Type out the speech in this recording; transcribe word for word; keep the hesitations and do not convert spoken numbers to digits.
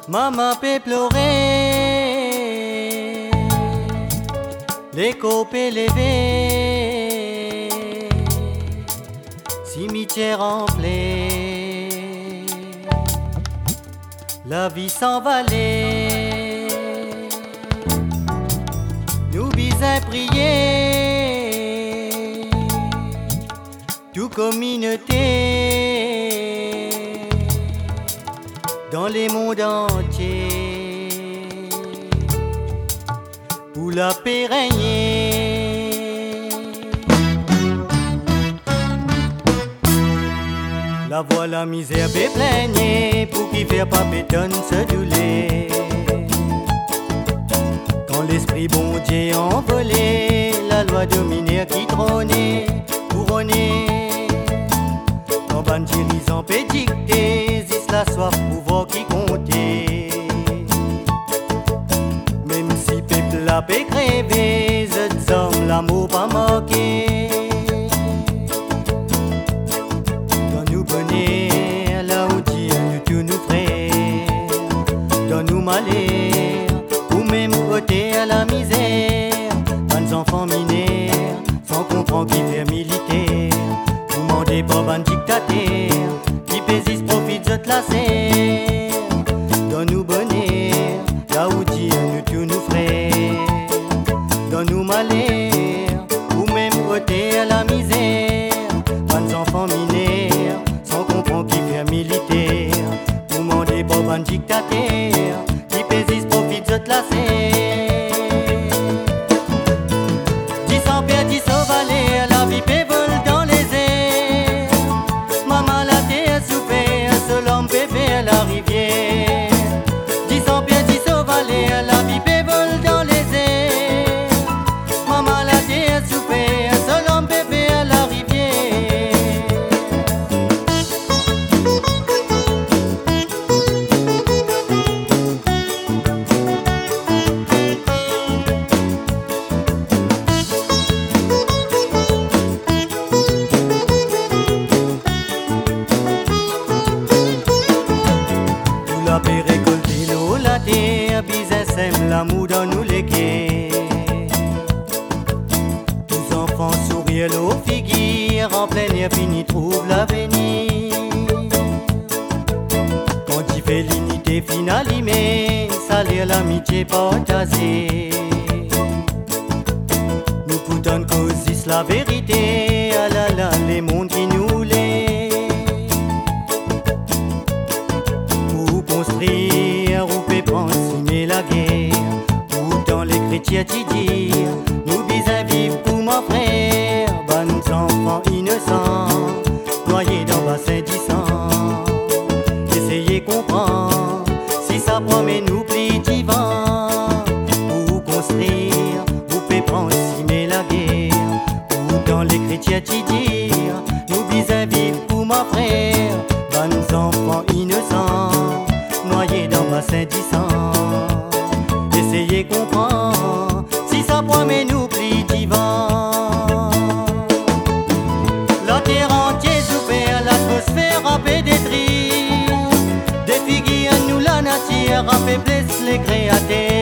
Maman peut pleurer, l'écho peut lever, cimetière en plein, la vie s'envaler. Nous bisons prier, toute communauté, dans les mondes entiers, pour la paix régner. La voix, la misère peut plaigner, pour qui faire pas pétonne se douler. Quand l'esprit bon Dieu envolé, la loi dominaire qui trônait, couronnée. Quand ban dirigeant peut dicter, zis la soif pouvoir qui comptait. Même si peuple la peut crever, zet hommes l'amour pas manqué. Donne-nous bonheur, là où Dieu nous tout nous frères. Donne-nous malheur, ou même côté à la misère. Ban enfants mineurs, sans comprendre qui fait militaire. Vous demandez pas ban dictateur, qui pésiste profite de la serre. Donne-nous bonheur, là où Dieu nous tous nous frères. Donne-nous malheur, ou même côté à la misère. Ban enfants mineurs, sans comprendre qui fait militaire. Vous demandez pas ban dictateur, qui pésiste profite de la serre. Dix sans père, dix au valet, la vie peut voler dans les airs. Maman la terre souffert, seul homme peut faire la rivière. Dix sans père, dix au valet, la vie peut voler dans les airs. Maman la terre souffert, seul homme peut faire la rivière. La paix récolter l'eau, la terre, business sème l'amour dans nous les quais. Tous enfants sourient l'eau figure, en plein air fini trouve l'avenir. Quand il fait l'unité finale, ça l'air l'amitié partagée. Nous poutons cause la vérité, ah là là, les mondes qui nous les. Construire ou peut penser la guerre, ou dans les chrétiens t'y dire, nous bisons vivre pour mon frère, bonnes enfants innocents, noyés dans bassin du sang. Essayez comprendre, si ça promet nous plie divin, pour construire ou peut penser la guerre, ou dans les chrétiens t'y dire, nous bisons vivre pour mon frère, bonnes enfants innocents. Noyé dans bassin du sang. Essayez comprendre, si ça promet nous plie divin. La terre entière souffert, l'atmosphère a fait détruire. Des figues nous la nature a fait blesser les créateurs.